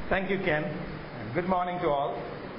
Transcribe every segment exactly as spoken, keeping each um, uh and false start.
Thank you, Ken. And good morning to all.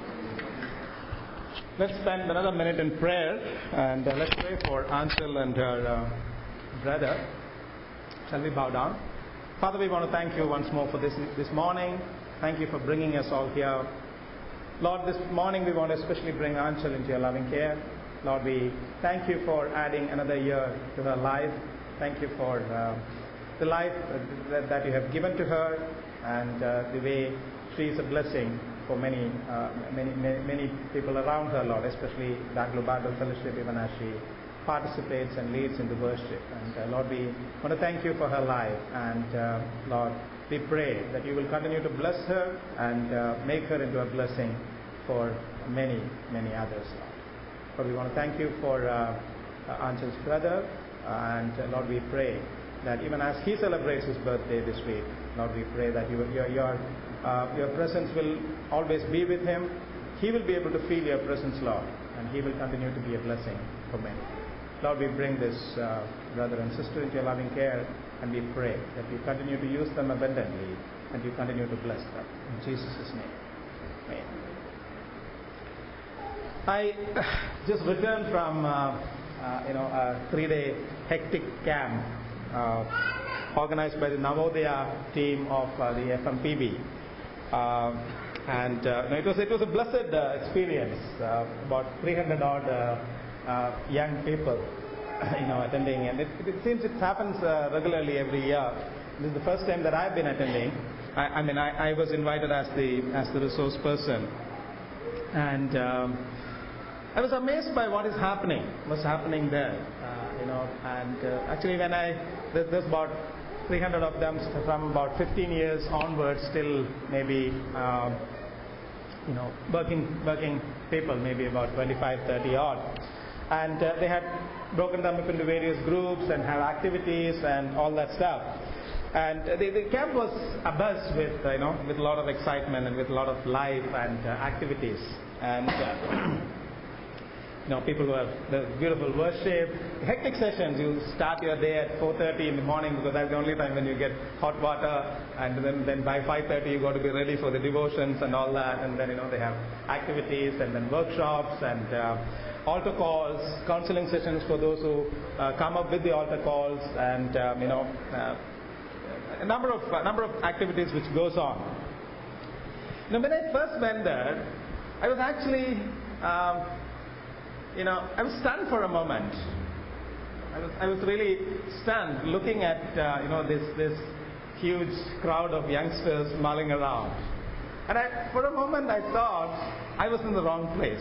Let's spend another minute in prayer, and uh, let's pray for Anshul and her uh, brother. Shall we bow down? Father, we want to thank you once more for this this morning. Thank you for bringing us all here. Lord, this morning we want to especially bring Anshul into your loving care. Lord, we thank you for adding another year to her life. Thank you for uh, the life that, that you have given to her, and uh, the way she is a blessing for many, uh, many, many, many people around her, Lord, especially Daglo Bible Fellowship, even as she participates and leads in the worship. And uh, Lord, we want to thank you for her life, and uh, Lord, we pray that you will continue to bless her and uh, make her into a blessing for many, many others, Lord. Lord, we want to thank you for uh, uh, Anshul's brother, uh, and uh, Lord, we pray that even as he celebrates his birthday this week, Lord, we pray that you, your your uh, your presence will always be with him. He will be able to feel your presence, Lord, and he will continue to be a blessing for many. Lord, we bring this uh, brother and sister into your loving care, and we pray that you continue to use them abundantly, and you continue to bless them. In Jesus' name, amen. I just returned from uh, uh, you know a three-day hectic camp uh, organized by the Navodaya team of uh, the F M P B, uh, and uh, it was it was a blessed uh, experience. Uh, about three hundred odd uh, uh, young people, you know, attending, and it, it seems it happens uh, regularly every year. This is the first time that I've been attending. I, I mean, I, I was invited as the as the resource person, and Um, I was amazed by what is happening, what's happening there, uh, you know, and uh, actually when I, there's, there's about three hundred of them from about fifteen years onwards, still maybe, um, you know, working, working people, maybe about twenty-five, thirty odd. And uh, they had broken them up into various groups and have activities and all that stuff. And uh, the, the camp was abuzz with, uh, you know, with a lot of excitement and with a lot of life and uh, activities. And uh, You know, people who have the beautiful worship, hectic sessions. You start your day at four thirty in the morning because that's the only time when you get hot water, and then, then by five thirty you got to be ready for the devotions and all that. And then, you know, they have activities and then workshops and uh, altar calls, counseling sessions for those who uh, come up with the altar calls, and um, you know, uh, a number of a number of activities which goes on. You know, when I first went there, I was actually um, You know, I was stunned for a moment. I was, I was really stunned looking at, uh, you know, this this huge crowd of youngsters mulling around. And I, for a moment I thought I was in the wrong place.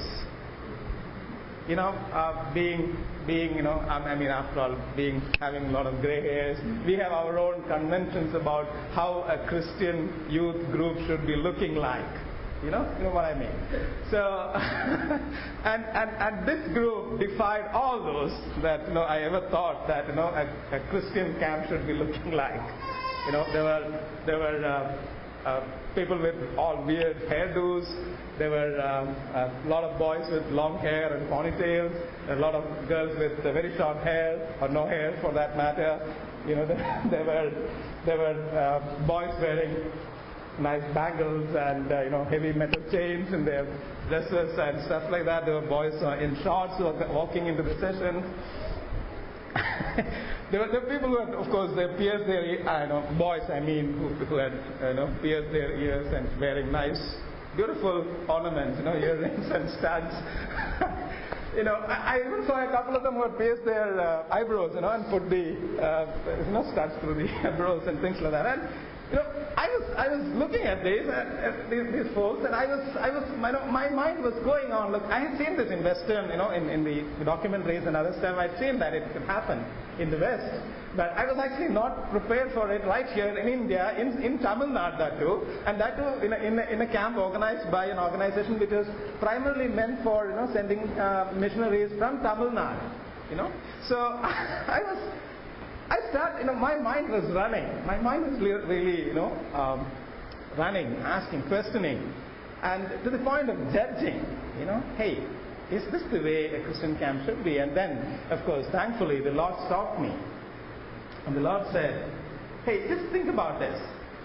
You know, uh, being, being, you know, I mean, after all, being, having a lot of gray hairs, we have our own conventions about how a Christian youth group should be looking like. You know, you know what I mean. So, and, and and this group defied all those that, you know, I ever thought that, you know, a, a Christian camp should be looking like. You know, there were there were uh, uh, people with all weird hairdos. There were um, a lot of boys with long hair and ponytails. A lot of girls with uh, very short hair or no hair for that matter. You know, there, there were there were uh, boys wearing nice bangles and uh, you know, heavy metal chains in their dresses and stuff like that. There were boys uh, in shorts who were walking into the session. there, were, there were people who had, of course, they pierced their, I know, boys I mean, who, who had, you know, pierced their ears and wearing nice, beautiful ornaments, you know, earrings and studs. You know, I, I even saw a couple of them who had pierced their uh, eyebrows, you know, and put the, uh, you know, studs through the eyebrows and things like that. And you know, I was I was looking at these at, at these, these folks, and I was I was my my mind was going on. Look, I had seen this in Western, you know, in, in the documentaries and other stuff. I'd seen that it could happen in the West, but I was actually not prepared for it right here in India, in in Tamil Nadu, that too, and that too in a, in a, in a camp organized by an organization which is primarily meant for, you know, sending uh, missionaries from Tamil Nadu. You know, so I was. I start, you know, my mind was running. My mind was really, you know, um, running, asking, questioning, and to the point of judging, you know, hey, is this the way a Christian camp should be? And then, of course, thankfully, the Lord stopped me. And the Lord said, hey, just think about this.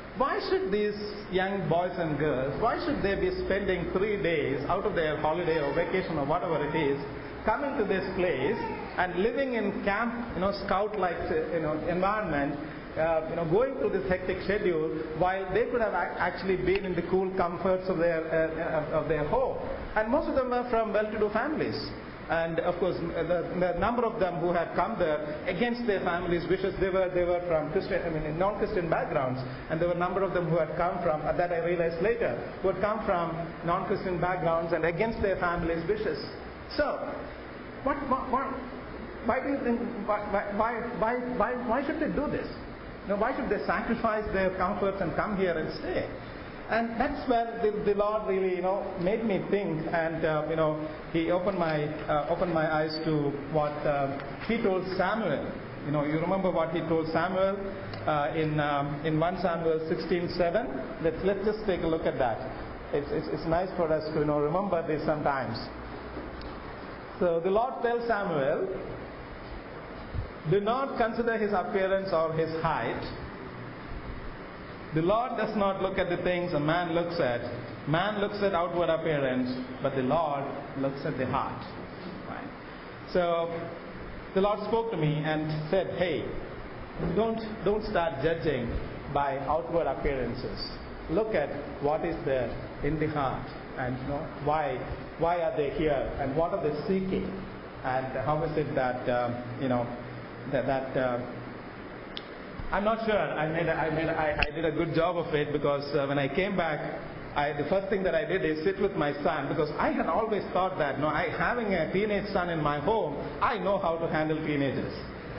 why should these young boys and girls, why should they be spending three days out of their holiday or vacation or whatever it is, coming to this place and living in camp, you know, scout-like, you know, environment, uh, you know, going through this hectic schedule, while they could have ac- actually been in the cool comforts of their uh, of their home. And most of them were from well-to-do families. And of course, the, the number of them who had come there against their families' wishes, they were they were from Christian, I mean, non-Christian backgrounds, and there were a number of them who had come from, uh, that I realized later, who had come from non-Christian backgrounds and against their families' wishes. So, what, what, what why do you think? Why, why, why, why, why should they do this? You know, why should they sacrifice their comforts and come here and stay? And that's where the, the Lord really, you know, made me think, and uh, you know, He opened my uh, opened my eyes to what uh, He told Samuel. You know, you remember what He told Samuel uh, in um, in First Samuel sixteen seven. Let's let's just take a look at that. It's, it's it's nice for us to, you know, remember this sometimes. So the Lord tells Samuel, "Do not consider his appearance or his height. The Lord does not look at the things a man looks at. Man looks at outward appearance, but the Lord looks at the heart." Right? So the Lord spoke to me and said, "Hey, don't don't start judging by outward appearances. Look at what is there in the heart, and you know why why are they here, and what are they seeking, and how is it that um, you know that that." Uh, I'm not sure. I made a, I made a, I, I did a good job of it, because uh, when I came back, I, the first thing that I did is sit with my son, because I had always thought that, you know, I, having a teenage son in my home, I know how to handle teenagers.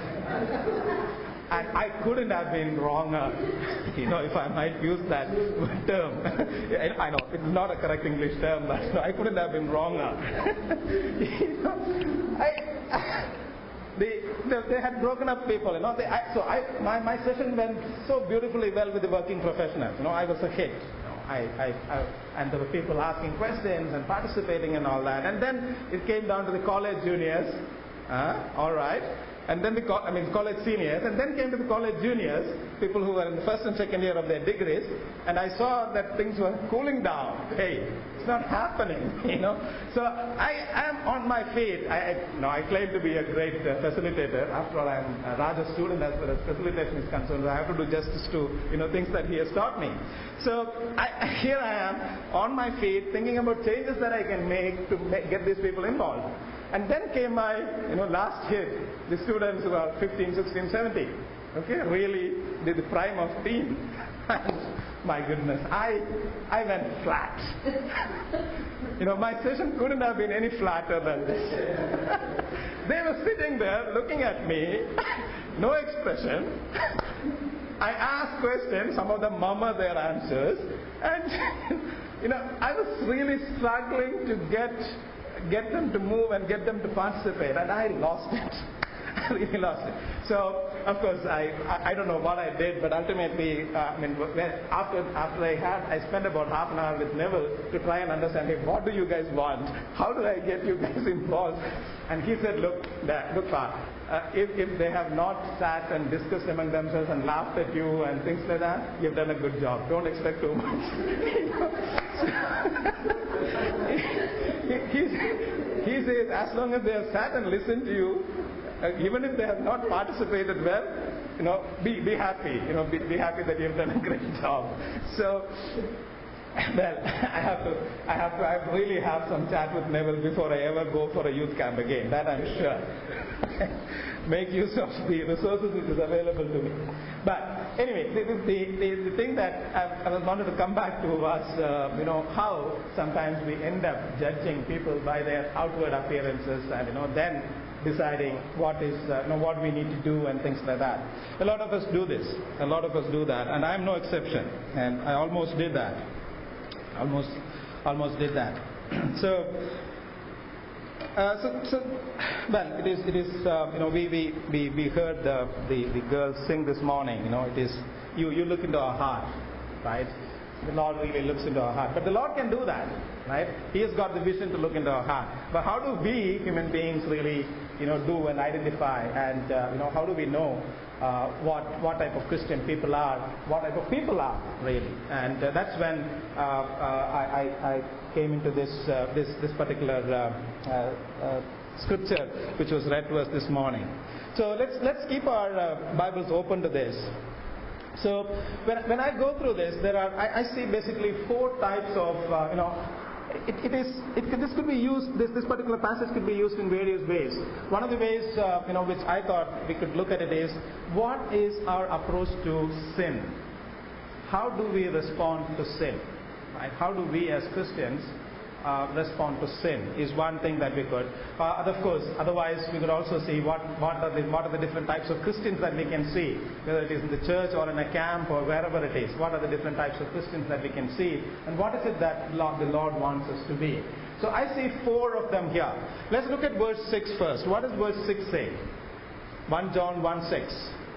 And I couldn't have been wronger, you know, if I might use that term. I know, it's not a correct English term, but you know, I couldn't have been wronger. you know, I... They, they, they had broken up people, you know. They, I, so I, my, my session went so beautifully well with the working professionals. You know, I was a hit. You know, I, I, I, and there were people asking questions and participating and all that. And then it came down to the college juniors. Uh, all right. And then the co- I mean college seniors, and then came to the college juniors, people who were in the first and second year of their degrees, and I saw that things were cooling down. Hey, it's not happening, you know. So I am on my feet. I, I, no, I claim to be a great uh, facilitator. After all, I'm a Raja's student as far as facilitation is concerned. I have to do justice to, you know, things that he has taught me. So I, here I am on my feet, thinking about changes that I can make to make, get these people involved. And then came my, you know, last hit, the students who are fifteen, sixteen, seventeen. Okay, really, the, the prime of teen. My goodness, I I went flat. You know, my session couldn't have been any flatter than this. They were sitting there looking at me, no expression. I asked questions, some of them murmured their answers, and you know, I was really struggling to get get them to move and get them to participate, and I lost it. I really lost it. So, of course, I, I I don't know what I did, but ultimately, uh, I mean, when, after after I had, I spent about half an hour with Neville to try and understand, hey, what do you guys want? How do I get you guys involved? And he said, look, Dad, look, Pa, uh, if if they have not sat and discussed among themselves and laughed at you and things like that, you've done a good job. Don't expect too much. he, he, he says, as long as they have sat and listened to you, Uh, even if they have not participated well, you know, be be happy. You know, be, be happy that you've done a great job. So, well, I have to, I have to, I really have some chat with Neville before I ever go for a youth camp again. That I'm sure. Make use of the resources which is available to me. But anyway, the the, the, the thing that I, I was wanted to come back to was, uh, you know, how sometimes we end up judging people by their outward appearances, and you know, then deciding what is, uh, you know, what we need to do and things like that. A lot of us do this. A lot of us do that, and I'm no exception. And I almost did that. Almost, almost did that. so, uh, so, so, well, it is, it is. Uh, you know, we we we, we heard the, the the girls sing this morning. You know, it is. You you look into our heart. right? The Lord really looks into our heart. But the Lord can do that, right? He has got the vision to look into our heart. But how do we human beings really, you know, do and identify, and uh, you know, how do we know uh, what what type of Christian people are, what type of people are really? And uh, that's when uh, uh, I, I, I came into this uh, this this particular uh, uh, uh, scripture which was read to us this morning. So let's let's keep our uh, Bibles open to this. So when, when I go through this, there are I, I see basically four types of uh, you know it, it is it could, this could be used this this particular passage could be used in various ways. One of the ways uh, you know which I thought we could look at it is, what is our approach to sin? How do we respond to sin? Right? How do we as Christians Uh, respond to sin is one thing that we could. Uh, of course, otherwise we could also see what what are the what are the different types of Christians that we can see, whether it is in the church or in a camp or wherever it is. What are the different types of Christians that we can see, and what is it that Lord, the Lord wants us to be? So I see four of them here. Let's look at verse six first. What does verse six say? First John one six.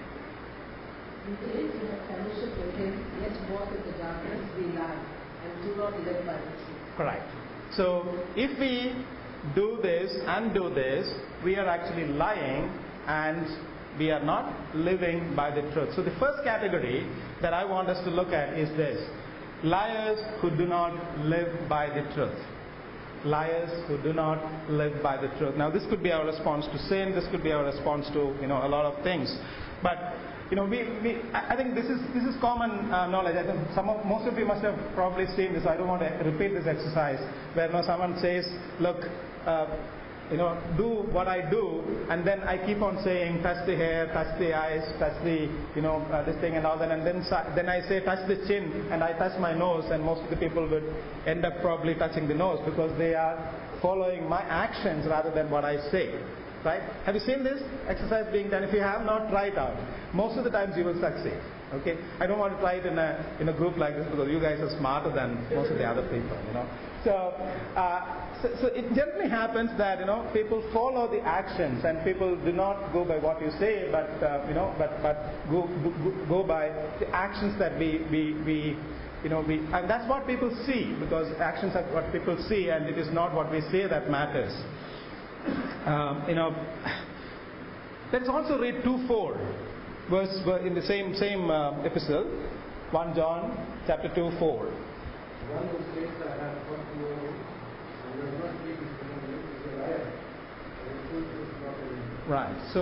In case you have fellowship with him, let's walk in the darkness, be light, and do not live by the truth. Correct. So if we do this and do this, we are actually lying and we are not living by the truth. So the first category that I want us to look at is this: liars who do not live by the truth. Liars who do not live by the truth. Now this could be our response to sin, this could be our response to, you know, a lot of things. But you know, we, we I think this is this is common uh, knowledge. I think some of most of you must have probably seen this. I don't want to repeat this exercise where, you know, someone says, "Look, uh, you know, do what I do," and then I keep on saying, "Touch the hair, touch the eyes, touch the, you know, uh, this thing and all that," and then then I say, "Touch the chin," and I touch my nose, and most of the people would end up probably touching the nose because they are following my actions rather than what I say. Right? Have you seen this exercise being done? If you have not, try it out. Most of the times you will succeed. Okay? I don't want to try it in a in a group like this because you guys are smarter than most of the other people. You know. So, uh, so, so it generally happens that, you know, people follow the actions and people do not go by what you say, but uh, you know, but but go, go go by the actions that we we we. You know, we, and that's what people see, because actions are what people see, and it is not what we say that matters. Um, you know, let's also read two four, verse in the same same uh, epistle, First John chapter two four. One who says that I have come to know him and does not keep his commandments is a liar, and the truth is not in him. Right. So,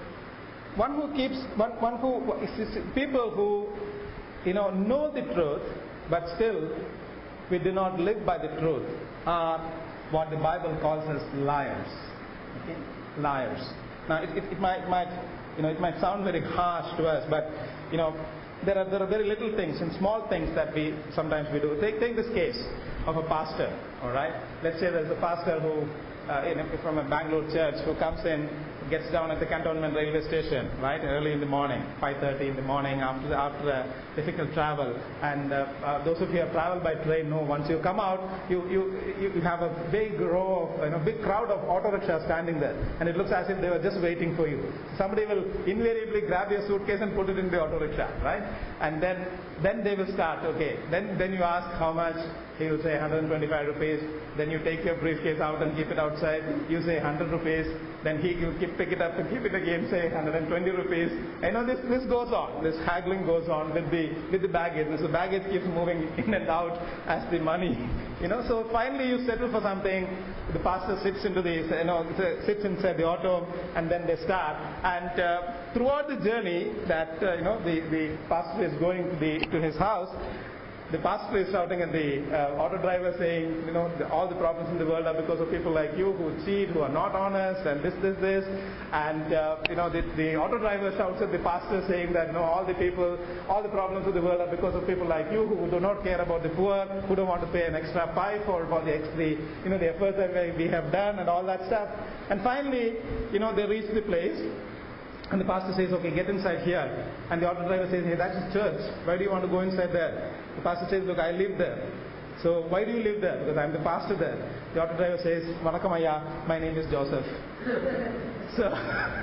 one who keeps one one who people who, you know, know the truth, but still we do not live by the truth, are what the Bible calls as liars. Okay? Liars. Now it, it, it might, might, you know, it might sound very harsh to us, but you know, there are there are very little things and small things that we sometimes we do. Take take this case of a pastor. All right. Let's say there's a pastor who, uh, in a, from a Bangalore church, who comes in, gets down at the Cantonment railway station, right, early in the morning, five thirty in the morning, after the, after a difficult travel. And uh, uh, those of you who have traveled by train know, once you come out, you you you have a big row of, you know, big crowd of auto rickshaws standing there, and it looks as if they were just waiting for you. Somebody will invariably grab your suitcase and put it in the auto rickshaw, right? And then then they will start. Okay, then then you ask how much. He will say one hundred twenty-five rupees. Then you take your briefcase out and keep it outside. You say one hundred rupees. Then he will keep, pick it up and keep it again, say one hundred twenty rupees. You know, this this goes on. This haggling goes on with the with the baggage. So the baggage keeps moving in and out as the money. You know, so finally you settle for something. The pastor sits into the you know sits inside the auto, and then they start. And uh, throughout the journey that uh, you know the the pastor is going to the to his house, the pastor is shouting at the uh, auto driver saying, you know, the, all the problems in the world are because of people like you who cheat, who are not honest, and this, this, this. And, uh, you know, the, the auto driver shouts at the pastor saying that, no, all the people, all the problems of the world are because of people like you who do not care about the poor, who don't want to pay an extra pie for, for the, the, you know, the efforts that we have done and all that stuff. And finally, you know, they reach the place. And the pastor says, okay, get inside here. And the auto driver says, hey, that's a church. Why do you want to go inside there? The pastor says, look, I live there. So why do you live there? Because I'm the pastor there. The auto driver says, Vanakkam ayya, my name is Joseph. so,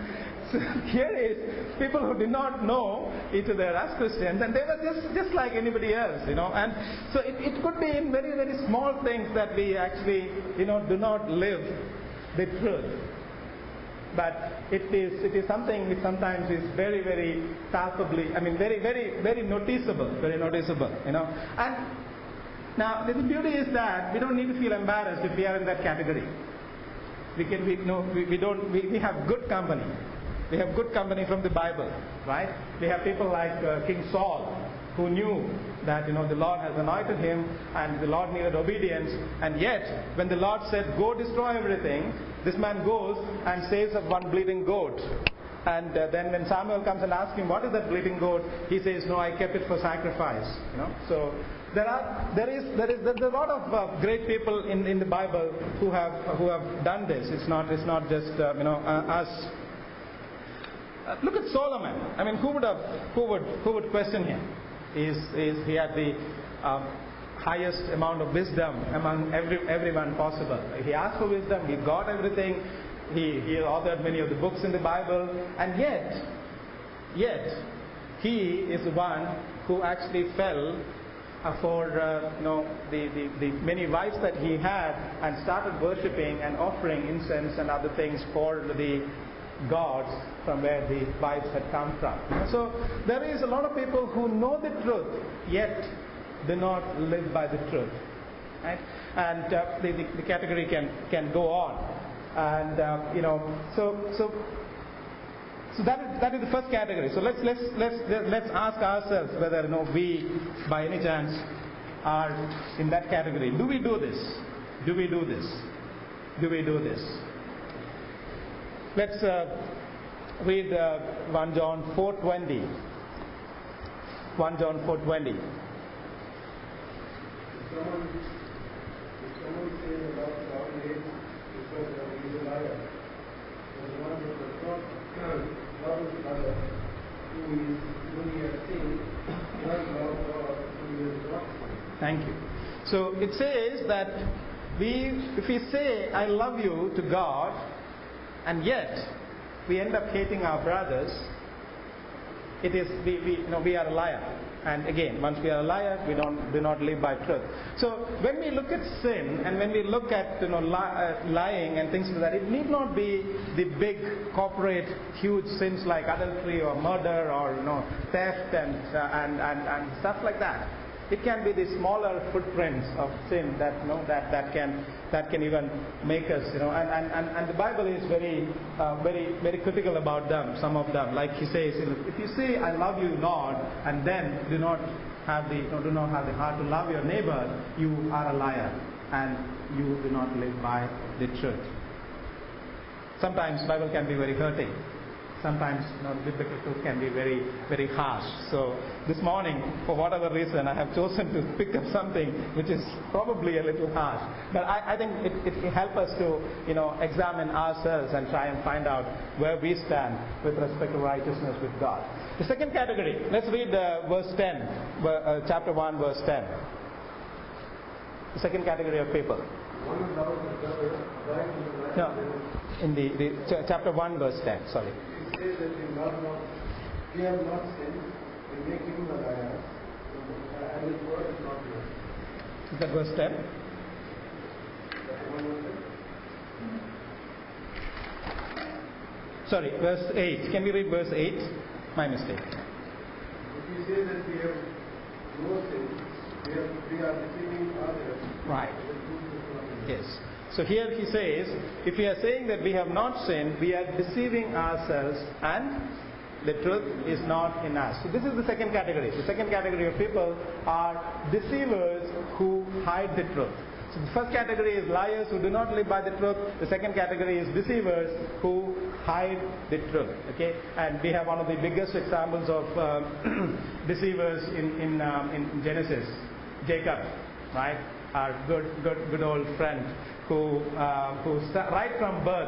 So here is people who did not know each other as Christians, and they were just, just like anybody else, you know. And so it, it could be in very, very small things that we actually, you know, do not live the truth. But it is it is something which sometimes is very, very palpably, I mean, very, very, very noticeable, very noticeable, you know. And now the beauty is that we don't need to feel embarrassed if we are in that category. We can, we, no, we, we don't, we, we have good company. We have good company from the Bible, right? We have people like uh, King Saul, who knew that, you know, the Lord has anointed him and the Lord needed obedience. And yet, when the Lord said, go destroy everything, this man goes and saves of one bleeding goat. And uh, then when Samuel comes and asks him, what is that bleeding goat? He says, no, I kept it for sacrifice. You know, so there are, there is, there is, there's a lot of uh, great people in, in the Bible who have, who have done this. It's not, it's not just, uh, you know, uh, us. Uh, look at Solomon. I mean, who would have, who would, who would question him? Is, is he had the uh, highest amount of wisdom among every, everyone possible. He asked for wisdom. He got everything. He, he authored many of the books in the Bible, and yet, yet, he is the one who actually fell uh, for uh, you know the, the, the many wives that he had, and started worshipping and offering incense and other things for the gods from where the wives had come from. So there is a lot of people who know the truth, yet do not live by the truth, right? And uh, the, the, the category can can go on. And uh, you know, so so so that is that is the first category. So let's let's let's let's ask ourselves whether, you know, we by any chance are in that category. Do we do this? Do we do this? Do we do this? Let's uh, read uh, First John four twenty. First John four twenty. Someone, if someone says about God is because he is a liar, and one who does not love his brother, who is whom he has seen, does love God who is not seen. Thank you. So it says that we, if we say I love you to God, and yet we end up hating our brothers, it is we, we you know we are a liar. And again, once we are a liar, we don't do not live by truth. So when we look at sin, and when we look at, you know li- uh, lying and things like that, it need not be the big corporate huge sins like adultery or murder or, you know theft and uh, and, and and stuff like that. It can be the smaller footprints of sin that, you know that, that can that can even make us, you know and, and, and, and the Bible is very uh, very very critical about them, some of them. Like he says, if you say I love you Lord, and then do not have the you know, do not have the heart to love your neighbor, you are a liar and you do not live by the truth. Sometimes the Bible can be very hurting. Sometimes, you know, biblical truth can be very, very harsh. So this morning, for whatever reason, I have chosen to pick up something which is probably a little harsh. But I, I think it, it will help us to, you know, examine ourselves and try and find out where we stand with respect to righteousness with God. The second category. Let's read uh, verse ten, uh, chapter one, verse ten. The second category of people. One who loves his brother abides in the light. No, in the, the ch- chapter one, verse ten. Sorry. It says that we love not, we have not sinned, we make him a liar, and his word is not true. Is that verse ten? Sorry, verse eight. Can we read verse eight? My mistake. If we say that we have no sin, we, have, we are deceiving others. Right. The truth is not in us. Yes. So here he says, if we are saying that we have not sinned, we are deceiving ourselves and the truth is not in us. So this is the second category. The second category of people are deceivers who hide the truth. So the first category is liars who do not live by the truth. The second category is deceivers who hide the truth. Okay, and we have one of the biggest examples of um, deceivers in in, um, in Genesis, Jacob, right? Our good good good old friend who uh, who st- right from birth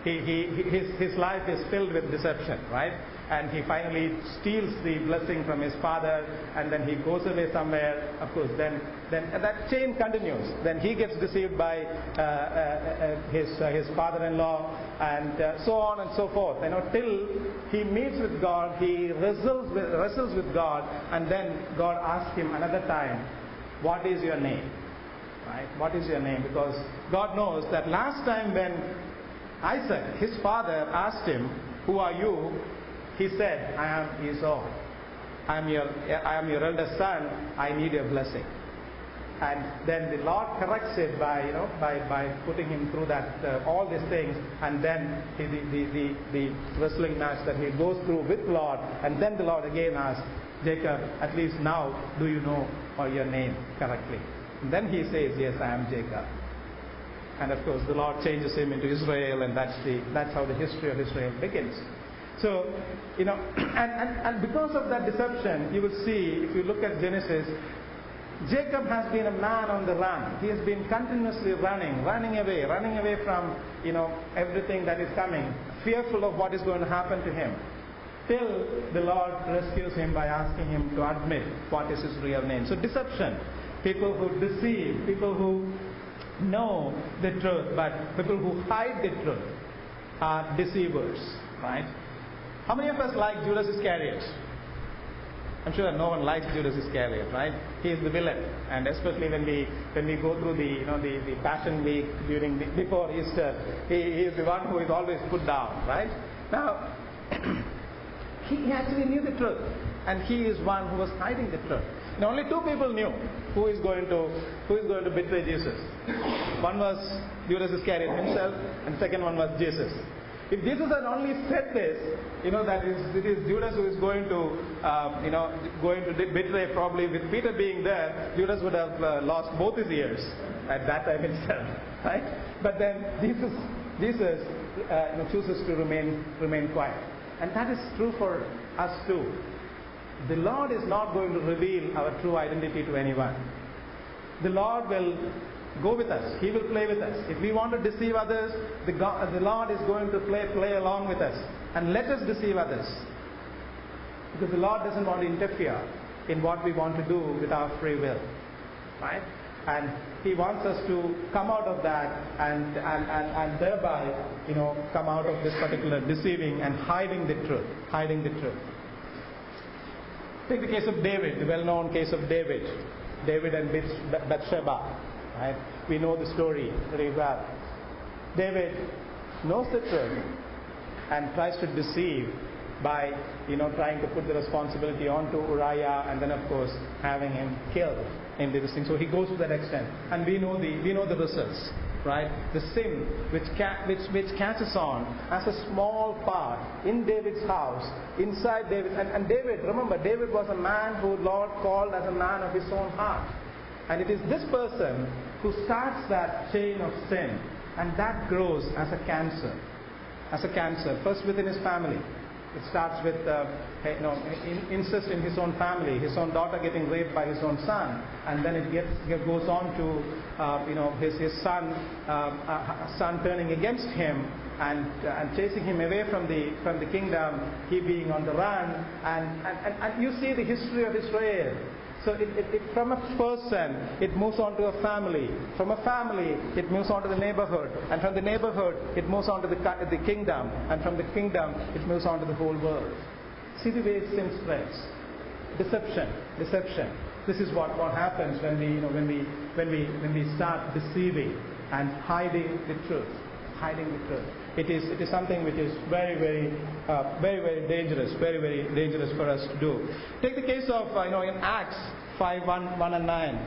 he, he, his, his life is filled with deception, right? And he finally steals the blessing from his father, and then he goes away somewhere. Of course, then then that chain continues. Then he gets deceived by uh, uh, uh, his uh, his father-in-law, and uh, so on and so forth. You know, till he meets with God, he wrestles with, wrestles with God, and then God asks him another time, "What is your name?" Right? What is your name? Because God knows that last time when Isaac, his father, asked him, "Who are you?" he said, "I am Esau. I am your I am your eldest son. I need your blessing." And then the Lord corrects it by you know by, by putting him through that uh, all these things, and then he, the, the, the, the wrestling match that he goes through with Lord, and then the Lord again asks Jacob, "At least now do you know or your name correctly?" And then he says, "Yes, I am Jacob." And of course the Lord changes him into Israel, and that's the that's how the history of Israel begins. So, you know, and, and, and because of that deception, you will see, if you look at Genesis, Jacob has been a man on the run. He has been continuously running, running away, running away from, you know, everything that is coming, fearful of what is going to happen to him, till the Lord rescues him by asking him to admit what is his real name. So deception, people who deceive, people who know the truth, but people who hide the truth are deceivers, right? How many of us like Judas Iscariot? I'm sure no one likes Judas Iscariot, right? He is the villain, and especially when we when we go through the you know the, the Passion Week during the, before Easter, he, he is the one who is always put down, right? Now, he actually knew the truth, and he is one who was hiding the truth. And only two people knew who is going to who is going to betray Jesus. One was Judas Iscariot himself, and second one was Jesus. If Jesus had only said this, you know, that is, it is Judas who is going to, uh, you know, going to betray, probably with Peter being there, Judas would have uh, lost both his ears at that time itself, right? But then Jesus, Jesus, uh, you know, chooses to remain remain quiet, and that is true for us too. The Lord is not going to reveal our true identity to anyone. The Lord will go with us. He will play with us. If we want to deceive others, the, God, the Lord is going to play, play along with us and let us deceive others. Because the Lord doesn't want to interfere in what we want to do with our free will. Right? And He wants us to come out of that and, and, and, and thereby, you know, come out of this particular deceiving and hiding the truth. Hiding the truth. Take the case of David, the well-known case of David. David and Bathsheba. Right? We know the story very well. David knows the truth and tries to deceive by, you know, trying to put the responsibility onto Uriah, and then of course having him killed in this thing. So he goes to that extent, and we know the we know the results, right? The sin which ca- which which catches on as a small part in David's house, inside David, and, and David. Remember, David was a man who Lord called as a man of his own heart. And it is this person who starts that chain of sin, and that grows as a cancer. As a cancer, first within his family. It starts with uh, you know, incest in his own family, his own daughter getting raped by his own son, and then it gets it goes on to uh, you know his his son um, uh, son turning against him and uh, and chasing him away from the from the kingdom, he being on the run, and and, and, and you see the history of Israel. So it, it, it, from a person, it moves on to a family. From a family, it moves on to the neighborhood. And from the neighborhood, it moves on to the, the kingdom. And from the kingdom, it moves on to the whole world. See the way sin spreads. Deception, deception. This is what, what happens when we, you know, when we, when we, when we start deceiving and hiding the truth. Hiding the truth. It is, it is something which is very, very, uh, very, very dangerous. Very, very dangerous for us to do. Take the case of, uh, you know, in Acts five, one, one and nine.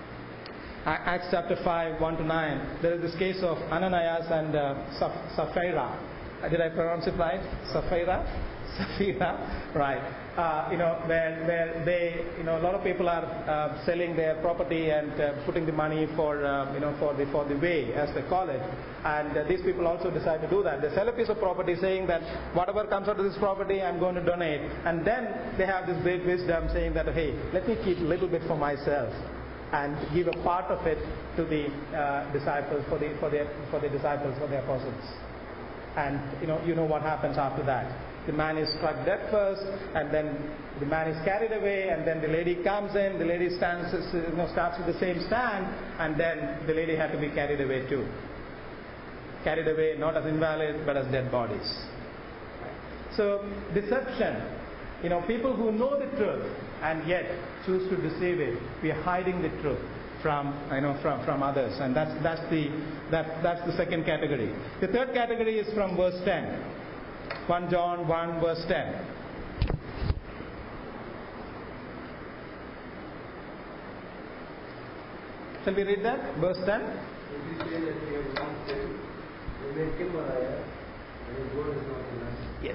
Acts chapter five, one to nine. There is this case of Ananias and uh, Sapphira. Uh, did I pronounce it right? Sapphira? Sapphira, right? Uh, you know, where where they, you know, a lot of people are uh, selling their property and uh, putting the money for, uh, you know, for the for the way, as they call it. And uh, these people also decide to do that. They sell a piece of property, saying that whatever comes out of this property, I'm going to donate. And then they have this great wisdom, saying that, hey, let me keep a little bit for myself, and give a part of it to the uh, disciples, for the for the for the disciples, for the apostles. And you know, you know what happens after that. The man is struck dead first, and then the man is carried away, and then the lady comes in, the lady stands, you know, starts with the same stand, and then the lady had to be carried away too. Carried away not as invalid, but as dead bodies. So, deception. You know, people who know the truth and yet choose to deceive it. We are hiding the truth from, you know, from, from others, and that's that's the that that's the second category. The third category is from verse ten. First John one verse ten. Shall we read that? Verse ten. If we say that we have not sinned, we make him a liar, and his word is not in us. Yes.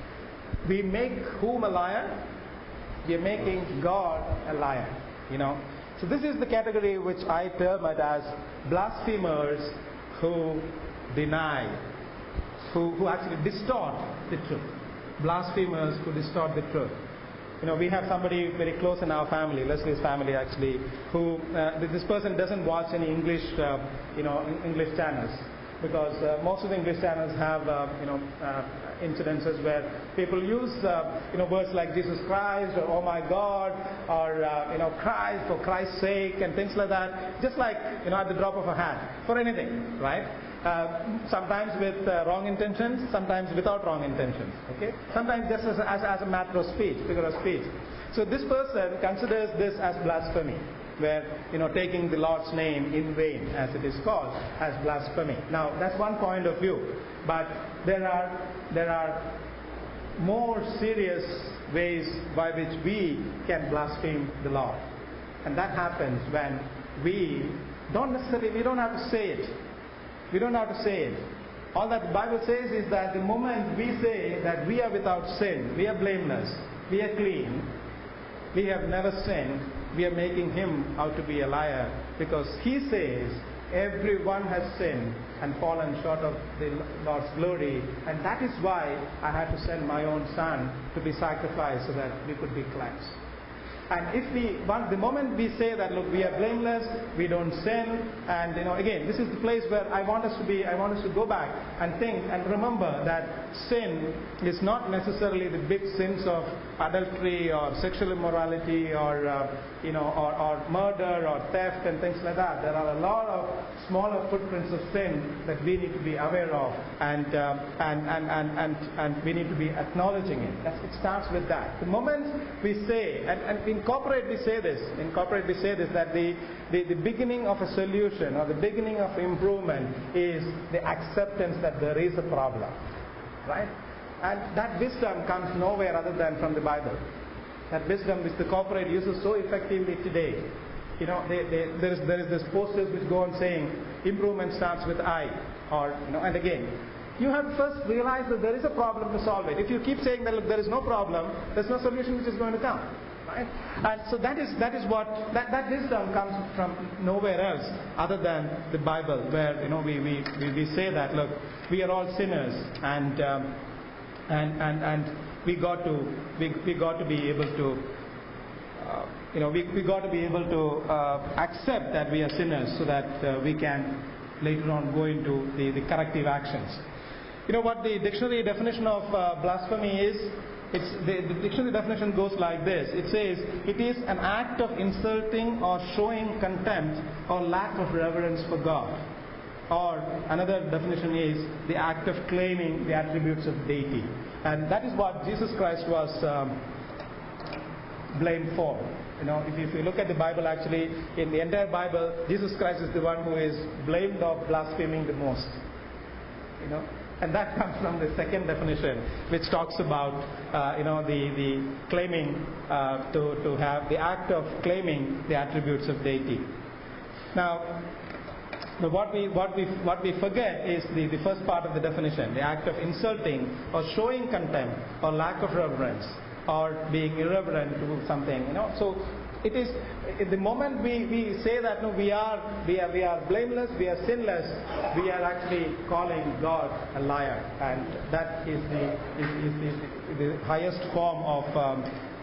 We make whom a liar? We are making God a liar. You know. So this is the category which I term it as blasphemers who deny, who, who actually distort the truth. Blasphemers who distort the truth. You know, we have somebody very close in our family, Leslie's family actually, who, uh, this person doesn't watch any English, uh, you know, English channels. Because uh, most of the English channels have, uh, you know, uh, incidences where people use, uh, you know, words like Jesus Christ or oh my God or, uh, you know, Christ for Christ's sake and things like that. Just like, you know, at the drop of a hat for anything, right? Uh, sometimes with uh, wrong intentions, sometimes without wrong intentions. Okay? Sometimes just as, as, as a matter of speech, figure of speech. So this person considers this as blasphemy, where, you know, taking the Lord's name in vain, as it is called, as blasphemy. Now, that's one point of view. But there are there are more serious ways by which we can blaspheme the Lord. And that happens when we don't necessarily, we don't have to say it. We don't have to say it. All that the Bible says is that the moment we say that we are without sin, we are blameless, we are clean, we have never sinned, we are making him out to be a liar, because he says everyone has sinned and fallen short of the Lord's glory, and that is why I had to send my own son to be sacrificed so that we could be cleansed. And if we, one, the moment we say that, look, we are blameless, we don't sin, and you know, again, this is the place where I want us to be, I want us to go back and think and remember that sin is not necessarily the big sins of adultery or sexual immorality or, uh, you know, or, or murder or theft and things like that. There are a lot of smaller footprints of sin that we need to be aware of, and uh, and, and, and, and, and we need to be acknowledging it. That's, it starts with that. The moment we say, and, and in corporate we say this, in corporate we say this, that the, the, the beginning of a solution or the beginning of improvement is the acceptance that there is a problem. Right? And that wisdom comes nowhere other than from the Bible. That wisdom which the corporate uses so effectively today. You know, they, they, there is there is this posters which go on saying improvement starts with I, or you know, and again, you have to first realize that there is a problem to solve it. If you keep saying that look, there is no problem, there's no solution which is going to come. Right? And so that is that is what that, that wisdom comes from nowhere else other than the Bible, where you know we, we, we, we say that look, we are all sinners, and um, and and and we got to we, we got to be able to uh, you know we, we got to be able to uh, accept that we are sinners so that uh, we can later on go into the, the corrective actions. You know what the dictionary definition of uh, blasphemy is? It's, the, the dictionary definition goes like this. It says, it is an act of insulting or showing contempt or lack of reverence for God. Or another definition is the act of claiming the attributes of deity. And that is what Jesus Christ was um, blamed for. You know, if you, if you look at the Bible, actually, in the entire Bible, Jesus Christ is the one who is blamed of blaspheming the most. You know. And that comes from the second definition, which talks about, uh, you know, the, the claiming, uh, to, to have the act of claiming the attributes of deity. Now, what we, what we, what we forget is the, the first part of the definition, the act of insulting or showing contempt or lack of reverence or being irreverent to something, you know. So, it is, in the moment we, we say that no, we are we are we are blameless, we are sinless, we are actually calling God a liar, and that is the is, is the, the highest form of um,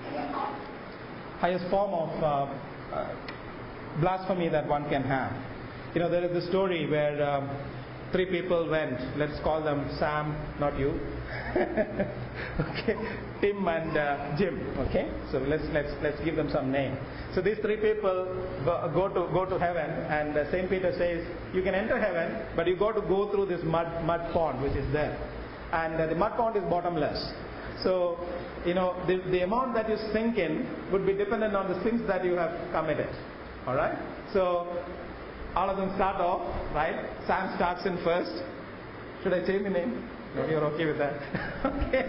highest form of uh, uh, blasphemy that one can have. You know, there is the story where um, three people went. Let's call them Sam, not you. Okay, Tim and uh, Jim. Okay, so let's let's let's give them some name. So these three people go, go to go to heaven, and uh, Saint Peter says you can enter heaven, but you got to go through this mud mud pond which is there, and uh, the mud pond is bottomless. So you know the the amount that you sink in would be dependent on the sins that you have committed. All right. So all of them start off, right? Sam starts in first. Should I change the name? No, you're okay with that. Okay.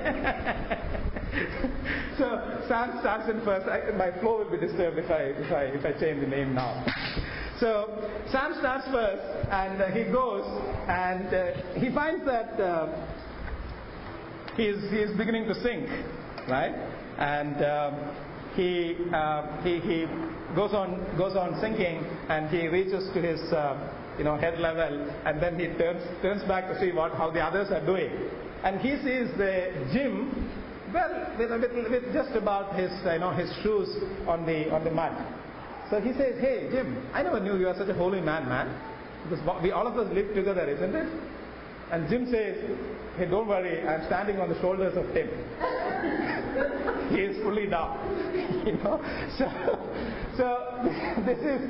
So Sam starts in first. I, my flow will be disturbed if I if I if I change the name now. So Sam starts first, and uh, he goes, and uh, he finds that uh, he is he is beginning to sink, right? And um, he uh, he he goes on goes on sinking, and he reaches to his uh, you know head level, and then he turns turns back to see what how the others are doing, and he sees the Jim, well, with, with, with just about his you know his shoes on the on the mud. So he says, "Hey Jim, I never knew you are such a holy man, man. Because we all of us live together, isn't it?" And Jim says, "Hey, don't worry, I'm standing on the shoulders of Tim. He is fully down." You know, so so this is.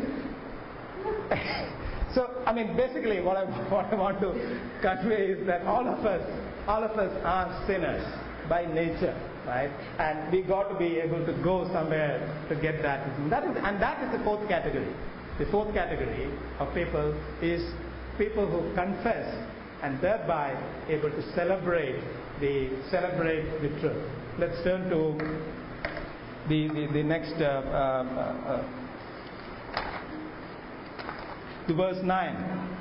So, I mean, basically what I, what I want to convey is that all of us, all of us are sinners by nature, right? And we got to be able to go somewhere to get that. That is, and that is the fourth category. The fourth category of people is people who confess and thereby able to celebrate the celebrate the truth. Let's turn to the the, the next. Uh, uh, uh, To verse nine,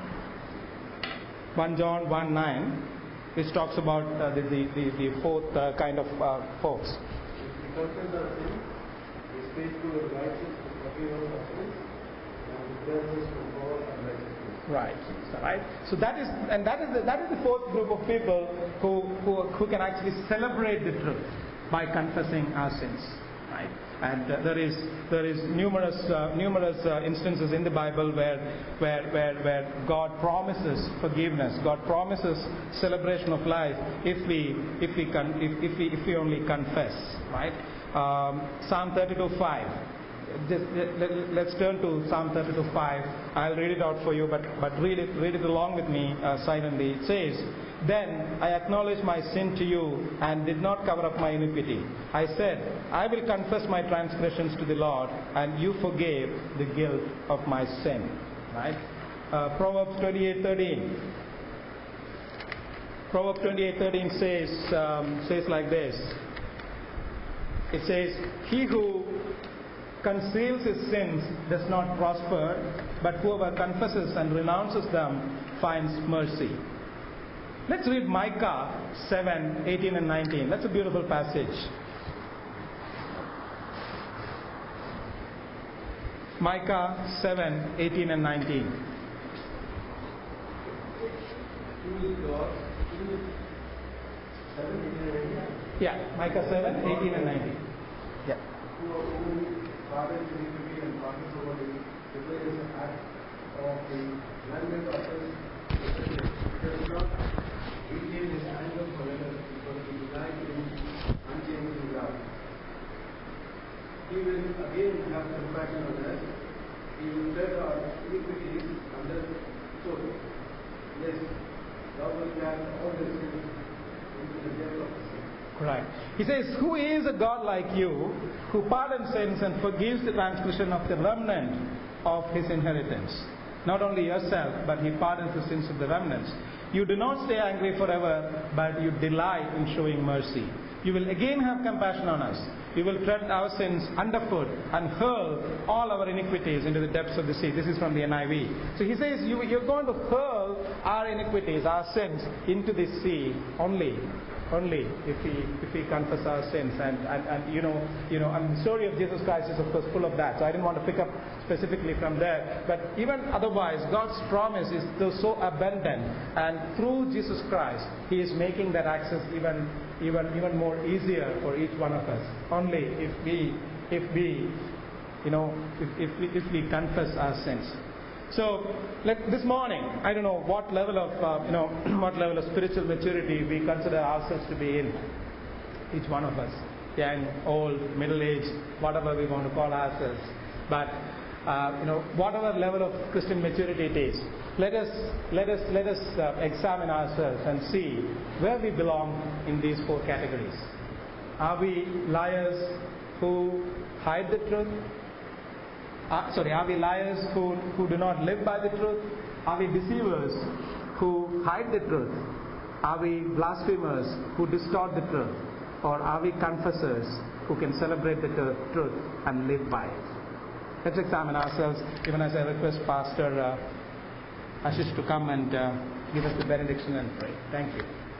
First John one nine, which talks about uh, the, the, the, the fourth uh, kind of uh, folks. If we confess our sins, He is faithful and righteous to forgive us our sins and to cleanse us from all unrighteousness. Right, so, right. So that is, and that is the, that is the fourth group of people who who who can actually celebrate the truth by confessing our sins. Right. And uh, there is there is numerous uh, numerous uh, instances in the Bible where where where where God promises forgiveness. God promises celebration of life if we if we con- if, if we if we only confess. Right. Um, Psalm thirty-two five. Just, let, let's turn to Psalm thirty-two five. I'll read it out for you, but but read it read it along with me uh, silently. It says, "Then I acknowledged my sin to you and did not cover up my iniquity. I said, I will confess my transgressions to the Lord, and you forgave the guilt of my sin." Right? Uh, Proverbs twenty-eight thirteen. Proverbs twenty-eight thirteen says um, says like this. It says, "He who conceals his sins does not prosper, but whoever confesses and renounces them finds mercy." Let's read Micah seven eighteen and nineteen. That's a beautiful passage. Micah seven eighteen and nineteen. Who is God? Who is seven, eighteen, and nineteen? Yeah, Micah seven eighteen and nineteen. Yeah. Who who pardons iniquity and passes over the rebellious act of the landlord of us, does not retain his anger forever, because he delights in unchanging love. He will again have compassion on us. He will tread our iniquities under foot. Yes, thou wilt cast all the sins into the depth of the sea. Right. He says, "Who is a God like you, who pardons sins and forgives the transgression of the remnant of his inheritance?" Not only yourself, but he pardons the sins of the remnants. "You do not stay angry forever, but you delight in showing mercy. You will again have compassion on us. You will tread our sins underfoot and hurl all our iniquities into the depths of the sea." This is from the N I V. So he says, you, you're going to hurl our iniquities, our sins, into the sea only. Only if we if we confess our sins, and, and, and you know you know and the story of Jesus Christ is of course full of that. So I didn't want to pick up specifically from there. But even otherwise, God's promise is so abundant, and through Jesus Christ, He is making that access even even even more easier for each one of us. Only if we if we you know if if we, if we confess our sins. So, like this morning, I don't know what level of uh, you know what level of spiritual maturity we consider ourselves to be in. Each one of us, young, old, middle-aged, whatever we want to call ourselves. But uh, you know, whatever level of Christian maturity it is, let us let us let us uh, examine ourselves and see where we belong in these four categories. Are we liars who hide the truth? Uh, sorry, are we liars who, who do not live by the truth? Are we deceivers who hide the truth? Are we blasphemers who distort the truth? Or are we confessors who can celebrate the truth and live by it? Let's examine ourselves, even as I request Pastor uh, Ashish to come and uh, give us the benediction and pray. Thank you.